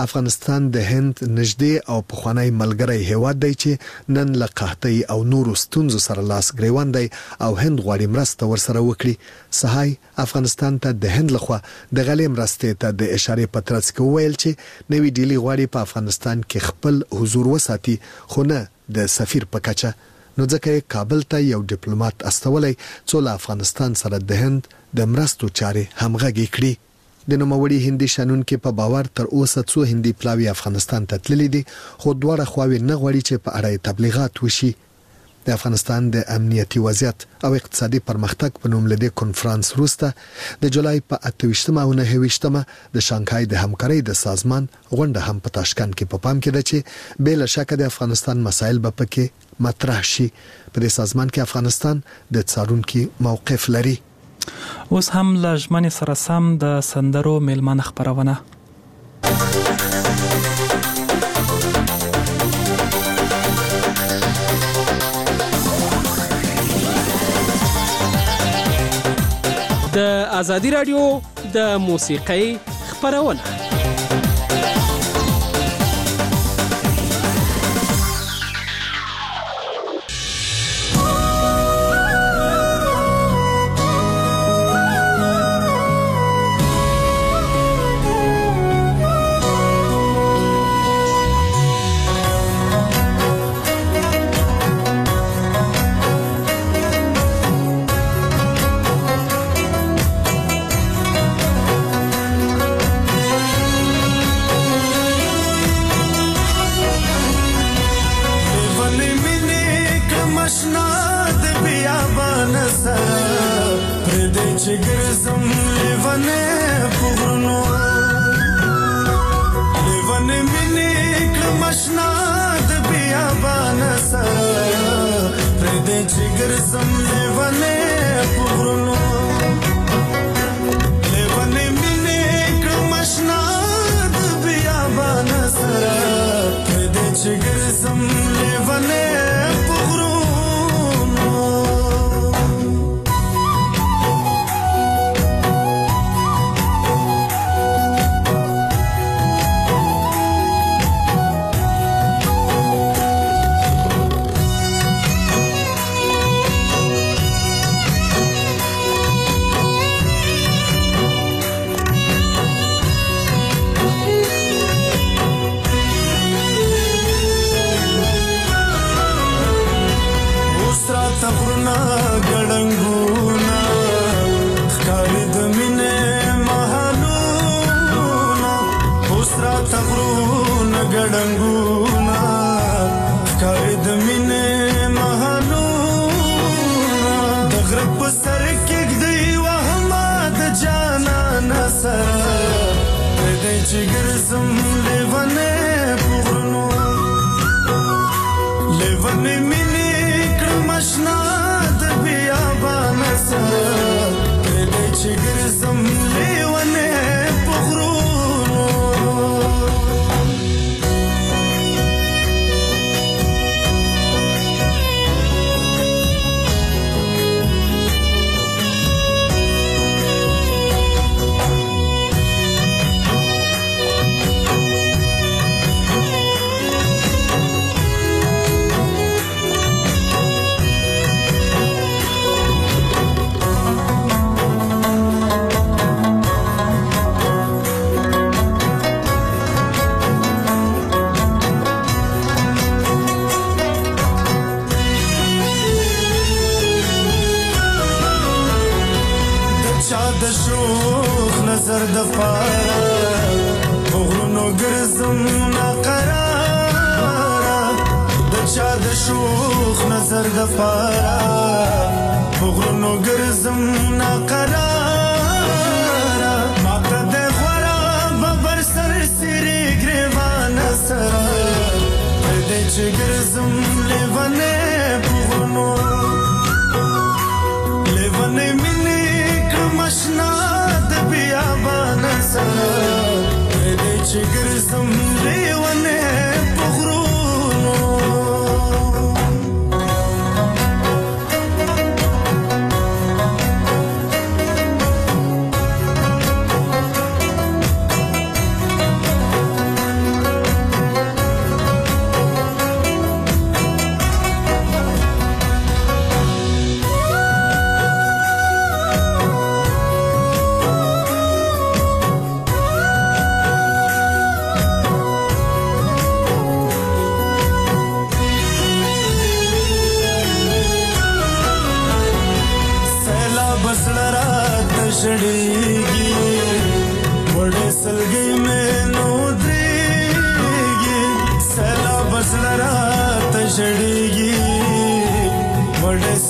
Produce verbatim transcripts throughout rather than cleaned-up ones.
افغانستان د هند نږدې او پخوانی ملګری هیواد دی چې نن له قحطۍ او نورو ستونزو سره لاس ګریوان دی او هند غواړي مرسته ورسره وکړي. سهای افغانستان ته د هند لخوا د غلې مرستې ته د اشاره په ترڅ کې ویل چې نوی ډیلی غواړي په افغانستان کې خپل حضور وساتي خو نه د سفیر په کچه. نو ځکه کابل ته یو ډیپلوماټ استولای څو له افغانستان سره د هند د مرستو چارې همغږي کړي. د نوموړي هندي شانونکو په باور تر اوسه څو هندي پلاوی افغانستان ته تللي دي خو دواړه خواوې نه غواړي چې په اړه تبلیغات وشي. د افغانستان د امنیتي وضعیت او اقتصادي پرمختګ په نوم لدې کنفرانس وروسته د جولای په اته ویشتمه او نهه ویشتمه د شانګهای د همکارۍ د سازمان غونډه هم په تاشکند کې په پام کې ده چې بل شک د افغانستان مسایل به پکې مطرح شي. په دې سازمان کې افغانستان د څارونکو موقف لري. اوس هم لژمن سره سم د سندرو میلمانه خبرونه. د ازادي رادیو د موسیقۍ خبرونه.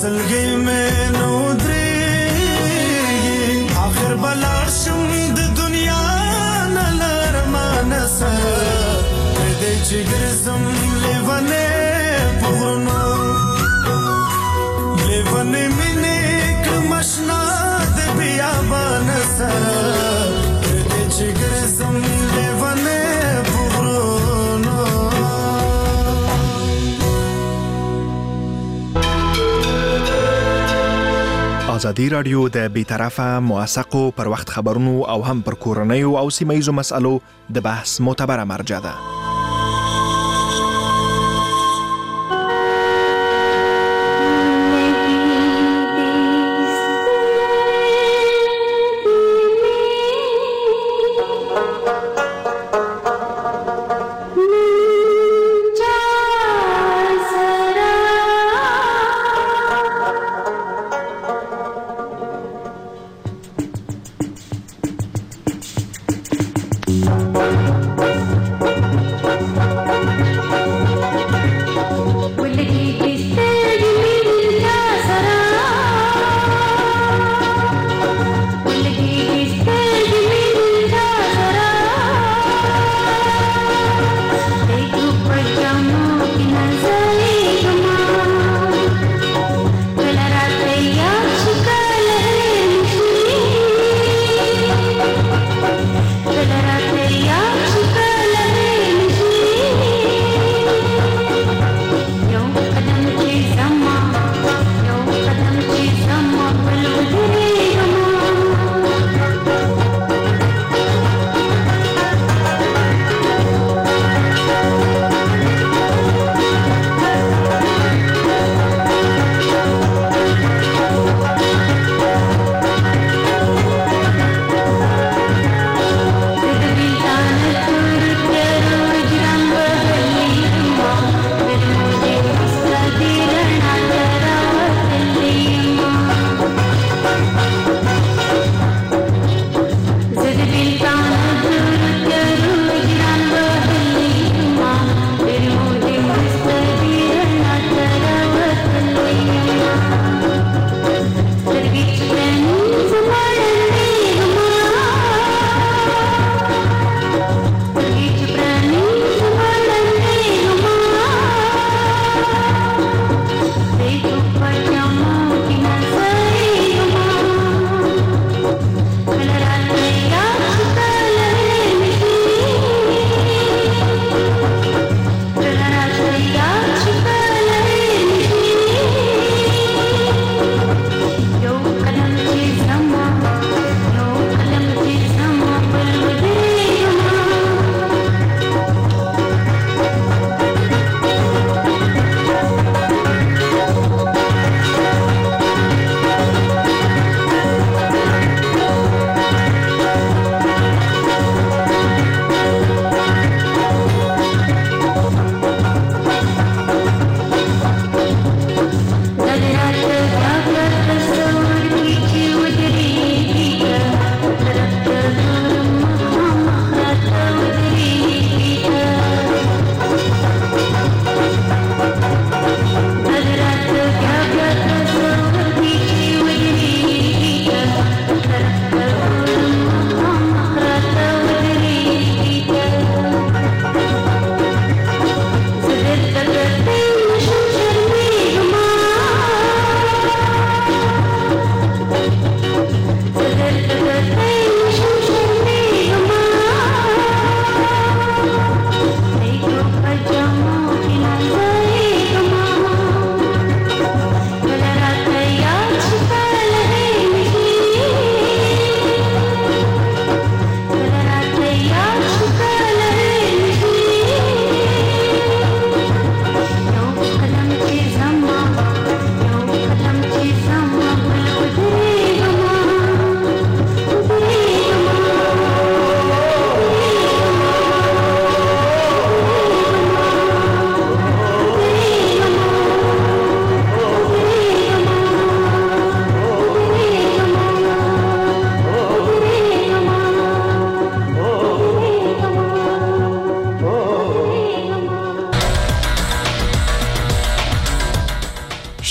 سلګي مې نو درې اخر بلار شم د دنیا نه لرمانه سره دې چې ګرځم لیوانه پورنو لیوانه مینه کمشنا د بیابان سره دې چې ګرځم لیوانه پورنو. ازادي رادیو د بی‌طرفه موثقو پر وخت خبرونو او هم پر کورنیو او سیمه‌یزو مسالو د بحث معتبره مرجع ده.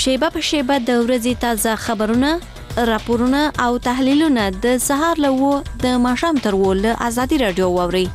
شیبه په شیبه د ورځې تازه خبرونه، راپورونه او تحلیلونه د سهار له و د ماښام تر و له ازادي رادیو واورئ.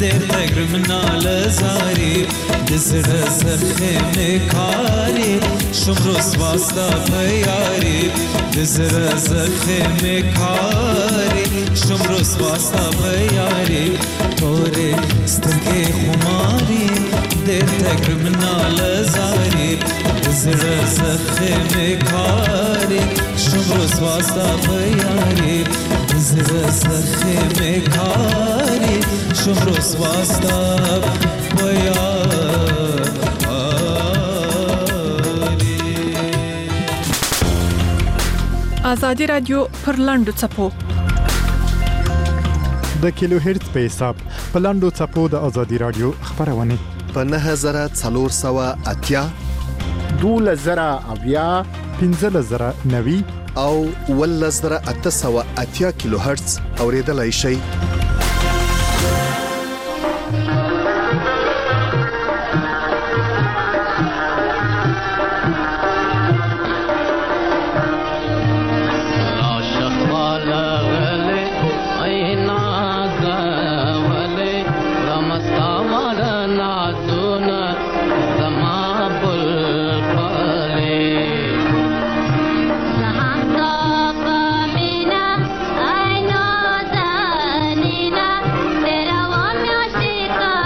دیر تگرم نالزاری دزر زخم کاری شمروس واسطا بیاری دزر زخم کاری شمروس واسطا بیاری توری سترگی خماری دیر تگرم نالزاری دزر زخم کاری شمروس واسطا بیاری دزر زخم کاری شمروس واسطا بیاری آزادی رادیو پر لاندو چپو د کیلو هرتز په حساب په لاندو چپو د آزادي رادیو خبرونه په نه زره څلور سوه اتیا دوله زره اویا پنځله زره نوي او اوله زره اته سوه اتیا کیلو هرتز اوریدلای شئ. I know that Nina, तेरा वो music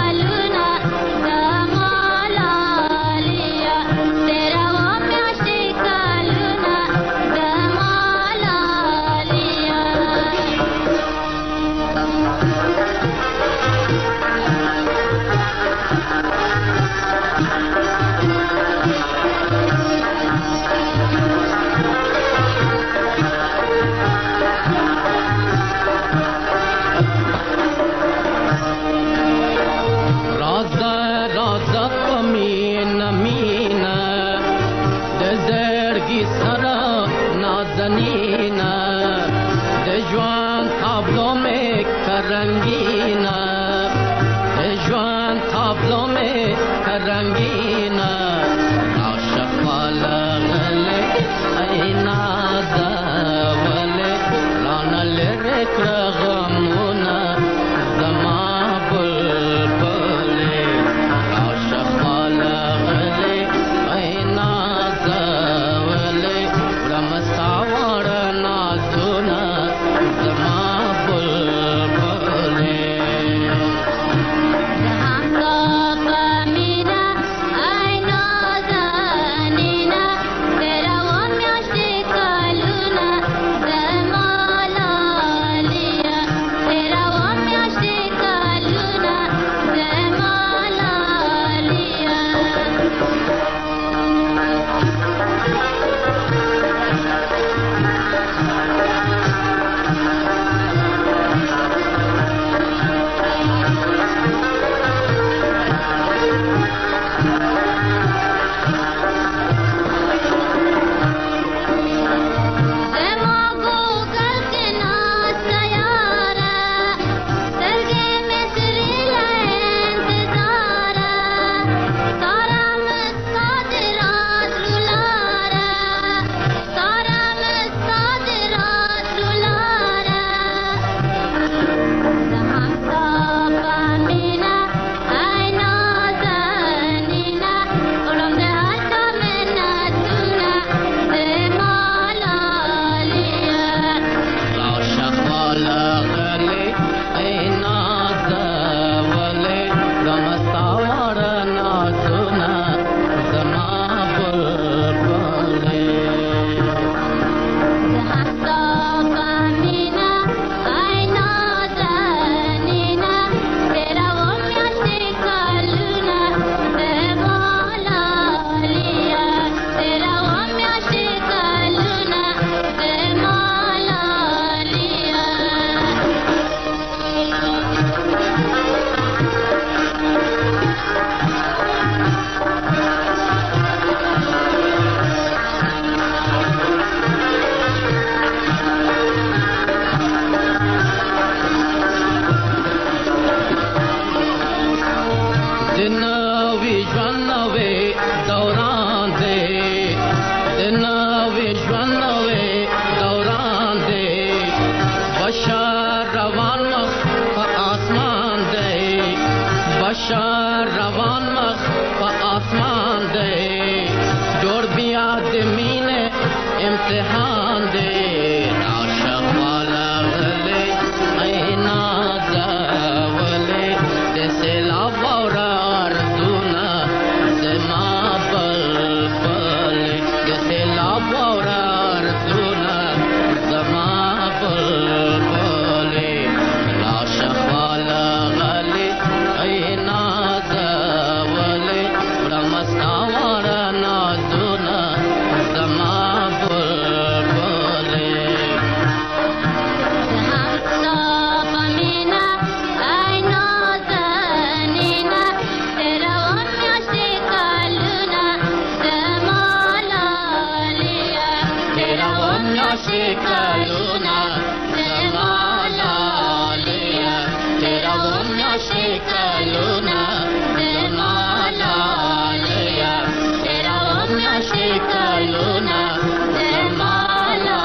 شهر روان مخ په آسمان دی جوړ بیا د مینې امتحان دی عاشق والا غلې اینا زولې د سیلاب واورا ارزونا زما بلبل د سیلاب واورا ارزونا زما بلبل عاشق والا غلې اینا زولې رمستا واورا نازونا زما Kaluna, Zamala, Leah, Teravona, Shekaluna, Zamala, Leah, Teravona, Shekaluna, Zamala,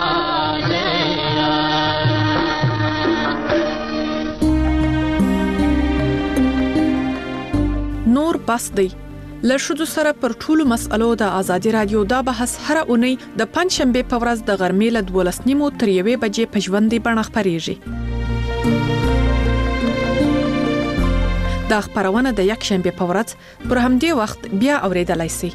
Leah. نور بس دی له ښځو سره پر ټولو مسألو د ازادي رادیو دا بحث هر اونۍ د پنځشنبه په ورځ د غرمې له دولس نیمو تر یوې بجې په ژوندۍ بڼه خپرېږي. دا خپرونه د یکشنبه په ورځ پر همدې وخت بیا اورېدلای شئ.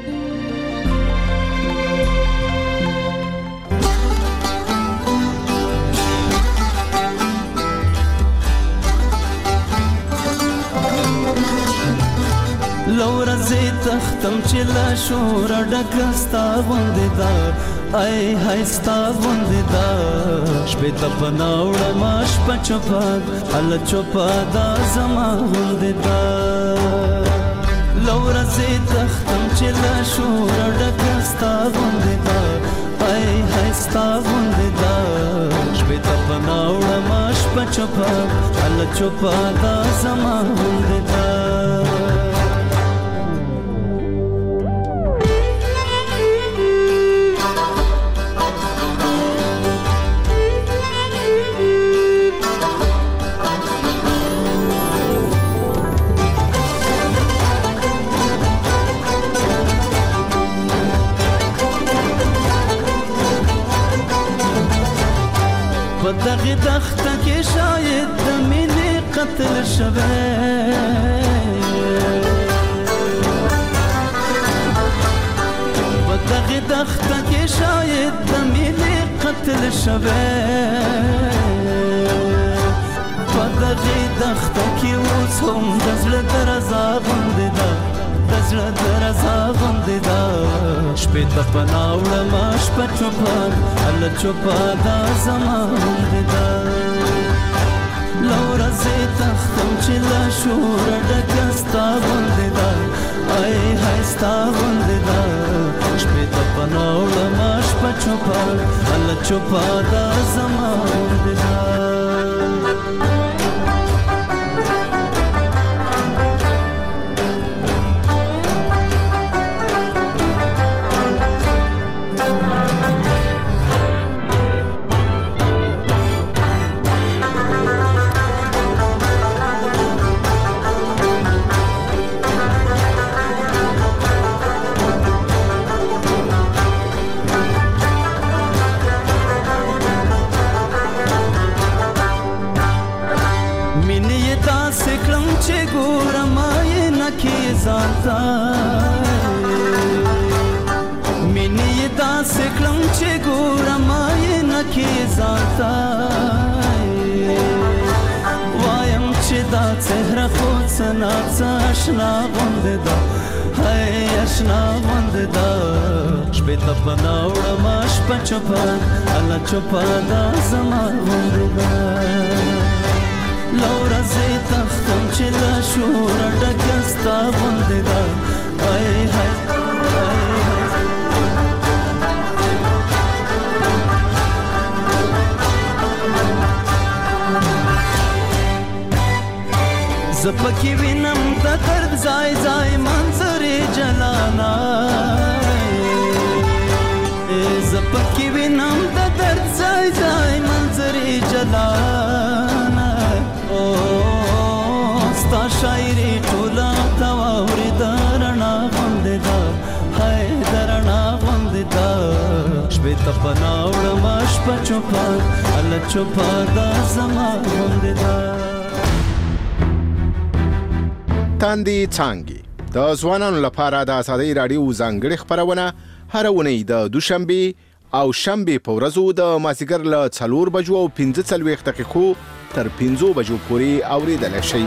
لورا زی تختم چې لا شور ډکستا غوندې دا ای هاي ستا غوندې دا شپې ته پناوړه ماش پچپاد ال چوپاد زما غوندې دا لورا زی تختم چې لا شور ډکستا غوندې دا ای هاي ستا غوندې دا شپې ته پناوړه ماش پچپاد ال چوپاد زما غوندې دا دغه دخته کې شاید د مینې قتل شوه په دغه دخته کې شاید د مینې قتل شوه په دغه دخته کې اوس هم د زړه درزا غوندې ده د زړه درزا غوندې ده شپې ته پناوړه ما شپه چوپان هله چوپه دا زما غوندې ده لورا زی تختم چې له شوره ډکه ستا غوندې ده ای های ستا غوندې ده شپې ته پناوړه ما شپه چوپان هله چوپه دا زما غوندې ده مینې داسې کړم چې ګورم آینه کې ځانته وایم چې دا څهره خو څه ناڅه اشنا غوندې ده هی اشنا غوندې ده شپې ته پناوړه ما شپه چوپه هله چوپه دا زما غوندې ده لورا زی تختم چې له شوره ډکه ستا غوندې ده ای های زپکی وینم د درد ځای ځای منظرې جلانا زپکی وینم د درد ځای ځای منظرې جلانا او ستا شاعري ټول پناوړ ماش پچوپا ال چوپا دا زما غوندې دا تاندې څانګې د ځوانانو لپاره د آزادۍ راډیو ځانګړې خپرونه هر اونۍ د دوشنبه او شنبه په ورځو د مازیګر له څلور بجو او پنځه څلوېښت دقیقو تر پنځو بجو پورې اورېدلی شئ.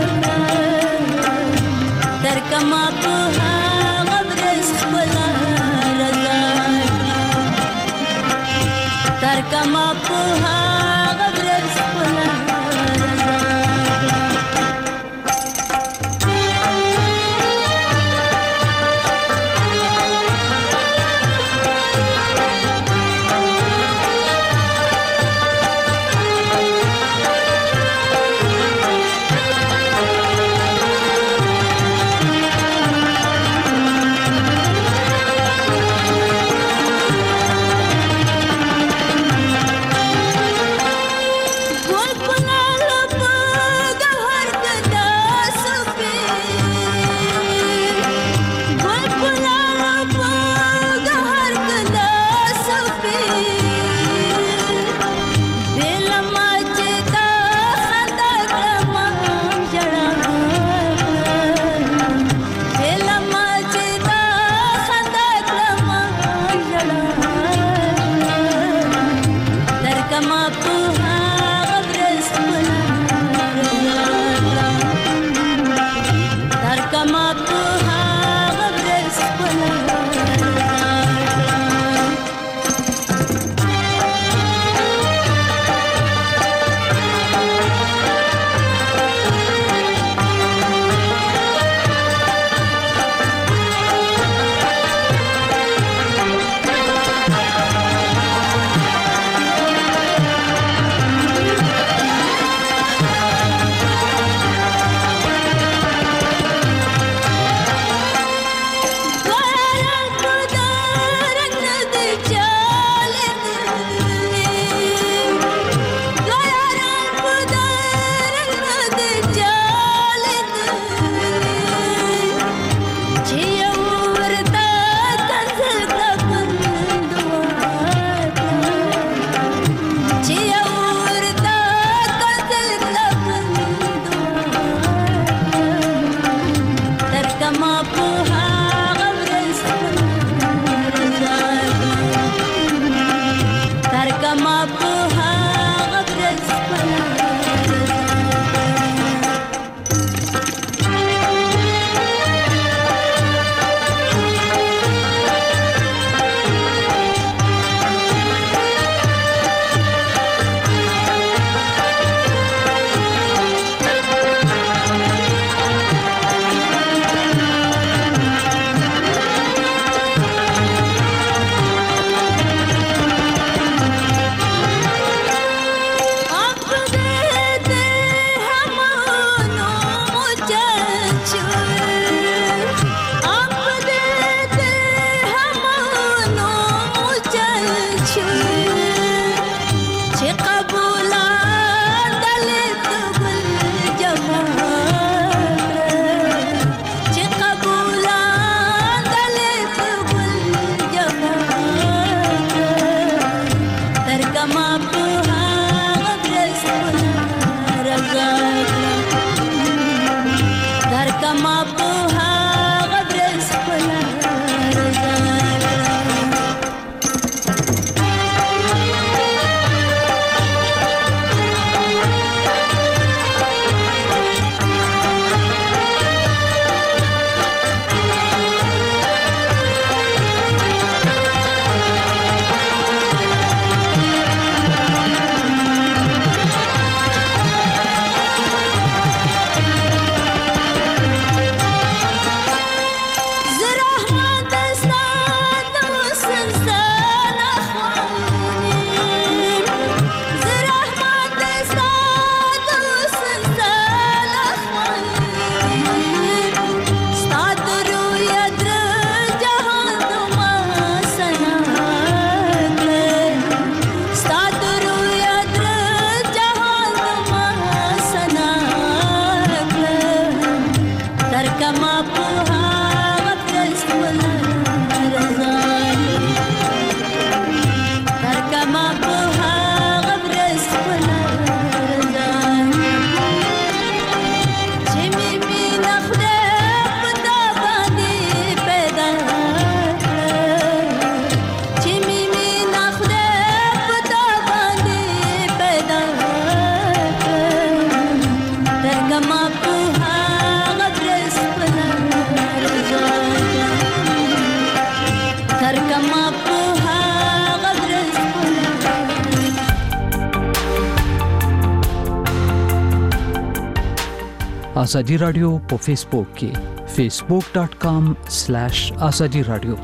Come up, هر کما په هغه ورځ ازادي رادیو په فیسبوک کې facebook dot com slash azadi radio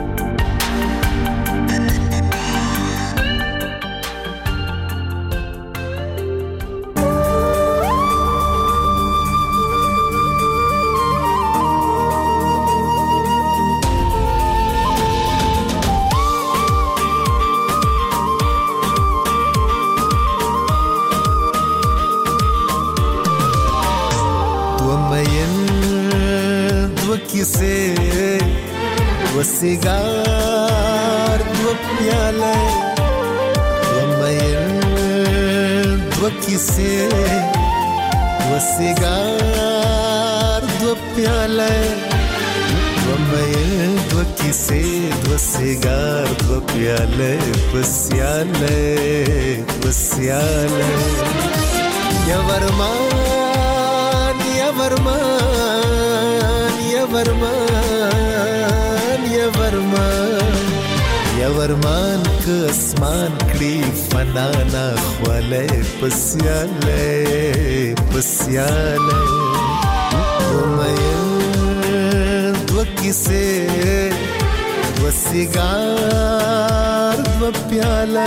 cigar दो प्याले वमयर दो किसे दो सिगार दो प्याले वमयर दो किसे दो सिगार दो प्याले बसियाले बसियाले या वरमान या वरमान या वरमान या वरमान या वरमान के आसमान कड़ी फनाना ख्वाले पसियाले पसियाले वमयर दो किसे दो सिगार दो प्याले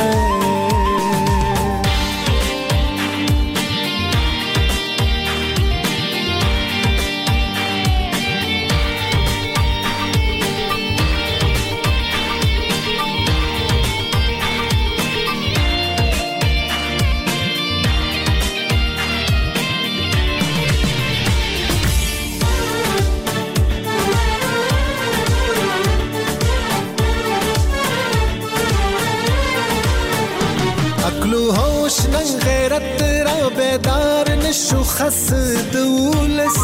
غیرت را بیدار نشو خسد ولس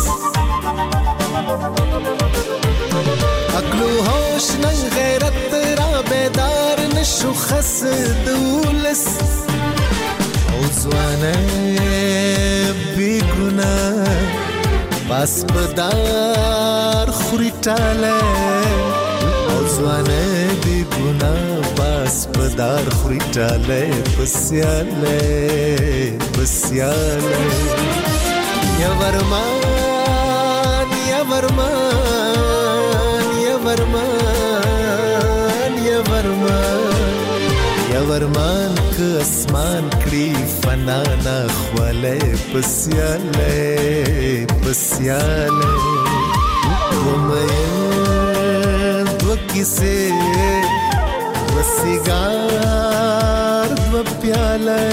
عقل و هوش نن غیرت را بیدار نشو خسد ولس او زوانه بی گناه باس بدار خوری تاله او زوانه بی گناه باس بدار خوری تاله بسیاله بسیاله یا ورمان یا ورمان یا ورمان یا ورمان یا ورمان که اسمان کړي فنانا خواله بسیاله بسیاله ومین دو کیسه دو سیگار دو پیاله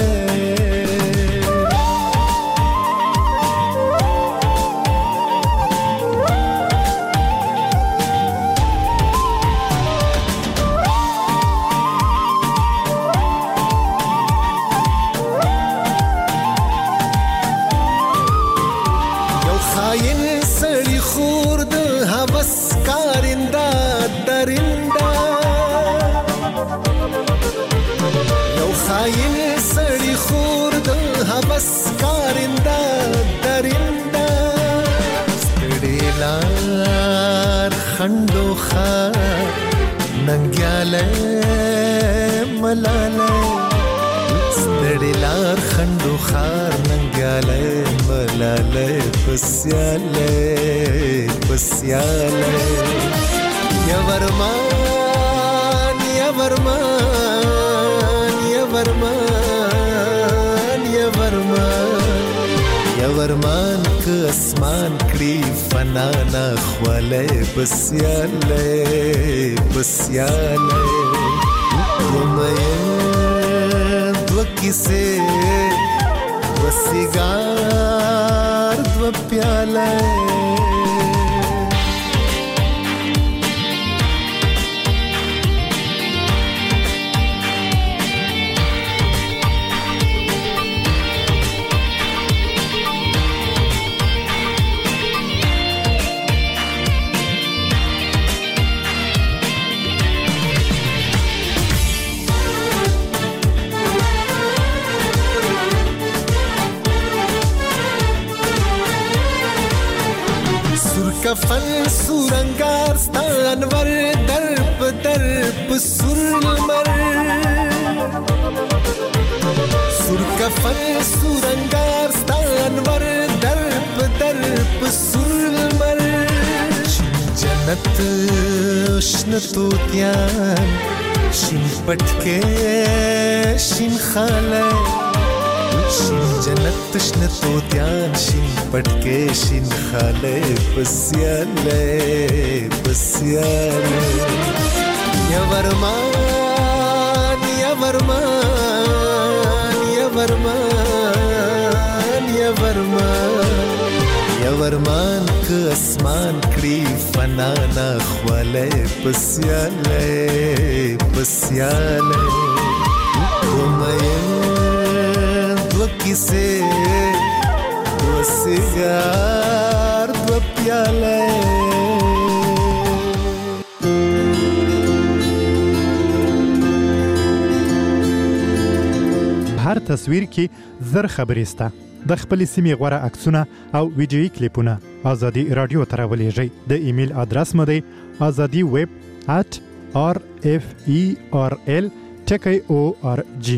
खंडो खार नंग्याले मलाले ستړيلار खंडो खार नंग्याले मलाले पस्याले पस्याले या वरमान या वरमान या वरमान या वरमान या वरमान के आसमान कड़ी फनाना ख्वाले बसियाले बसियाले वमयर दो किसे दो सिगार दो प्याले कफन सुरंगार स्थान वर दर्प दर्प پسور لمر سور کفن سورنگار ستانور در بدر پسور لمر جنت شن توتیان شین پټکې شین خاله شین جنت شن توتیان شین پټکې شین خاله پسیاله پسیاله یا ورمان یا ورمان یا ورمان یا ورمان یا ورمان که اسمان کړي فنا نه خواله پسیاله پسیاله کومه دو کیسه دو سیگار دو پیاله هر تصویر کې زر خبرې سته د خپل سیمې غوړه عکسونه او ویډیويي کلیپونه ازادي رادیو ته راولېږئ د ایمیل ادرس مو دی azadi web at r f e r l ټکی او ار جی.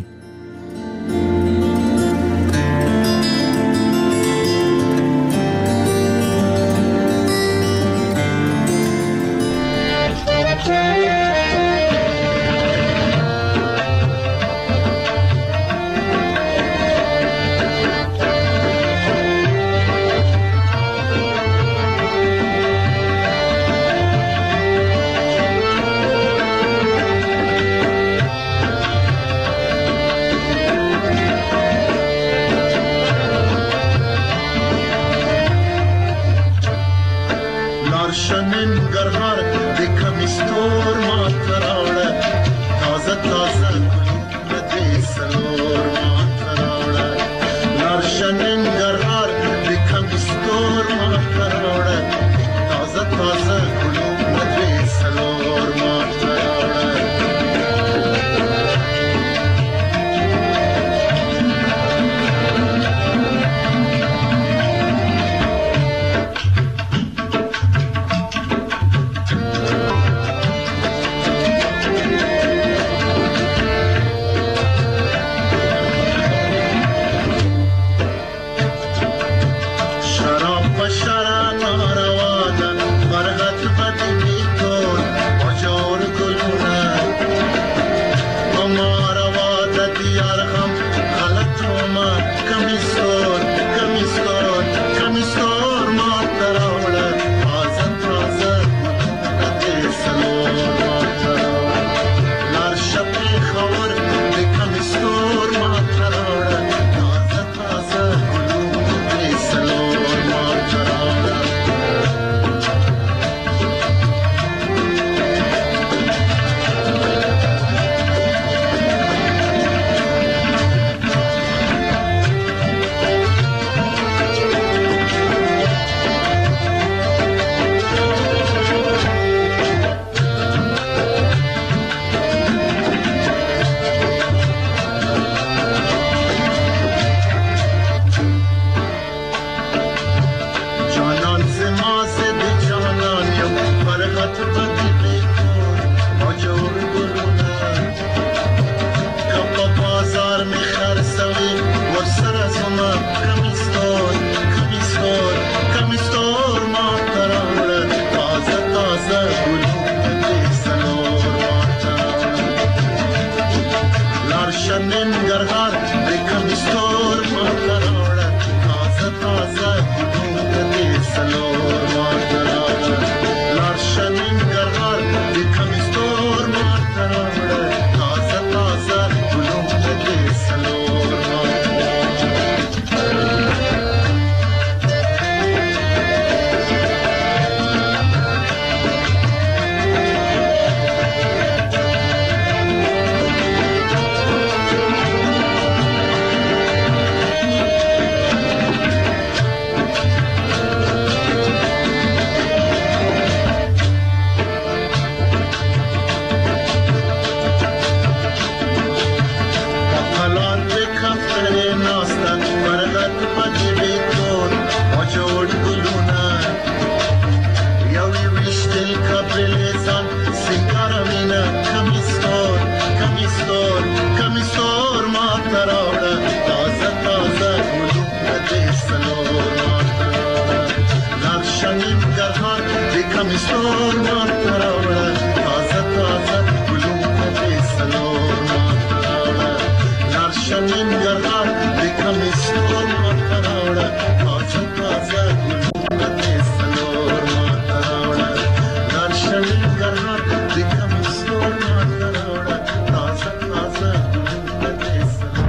ستور کمیسور ما تراوړه تازه تازه ګلونه دې سلور ما تراوړه لار شنیم ګرهار دې کمیسور ما تراوړه تازه تازه ګلونه دې سلور ما تراوړه لار شنیم ګرهار دې کمیسور ما تراوړه تازه تازه ګلونه دې سلور ما تراوړه لار شنیم ګرهار دې کمیسور ما تراوړه تازه تازه ګلونه دې سلور.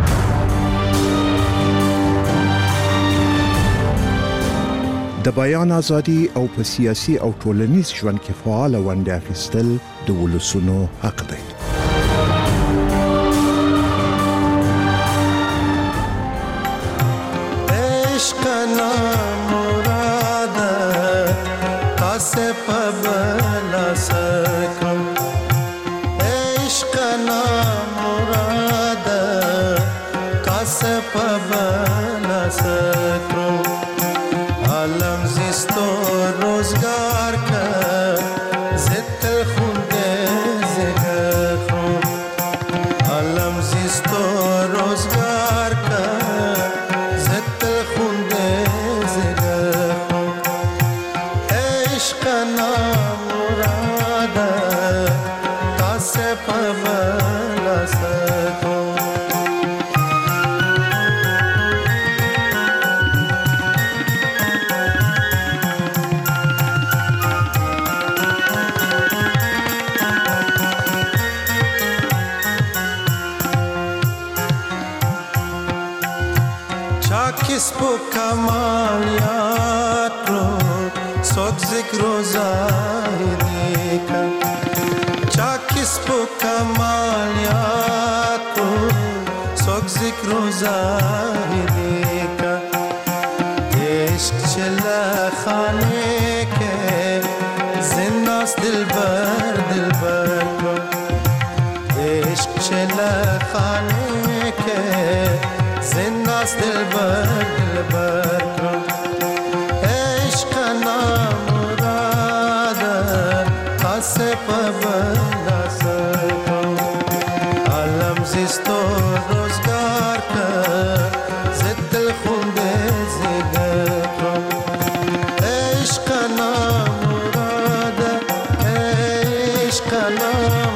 د بیان ازادي او په سیاسي او ټولنیز ژوند کې فعال ونډه اخیستل د ولسونو حق دی. عشق نامراد تاسه په بلا سکم عشق نامراد تاسه په بلا سکم عالم زیستو روزگار کا زت خونده زگر خون عالم زیستو روزگار کا زت خونده زگر خون عشق نامراد تاسه پبلا سکون किसको कमालियात रो सोच जिक्रो ज़ाहिरी का चा किसको कमालियात रो सोच जिक्रो ज़ाहिरी का इश्क चला खाने के जिन्नास दिलबर दिलबर को इश्क चला खाने के जिन्नास दिलबर दिलबर को इश्क नामुराद खासे पबला सको आलम जिस्तो रोजगार का जिद्दल खुंदे जिगर को इश्क नामुराद इश्क नामुराद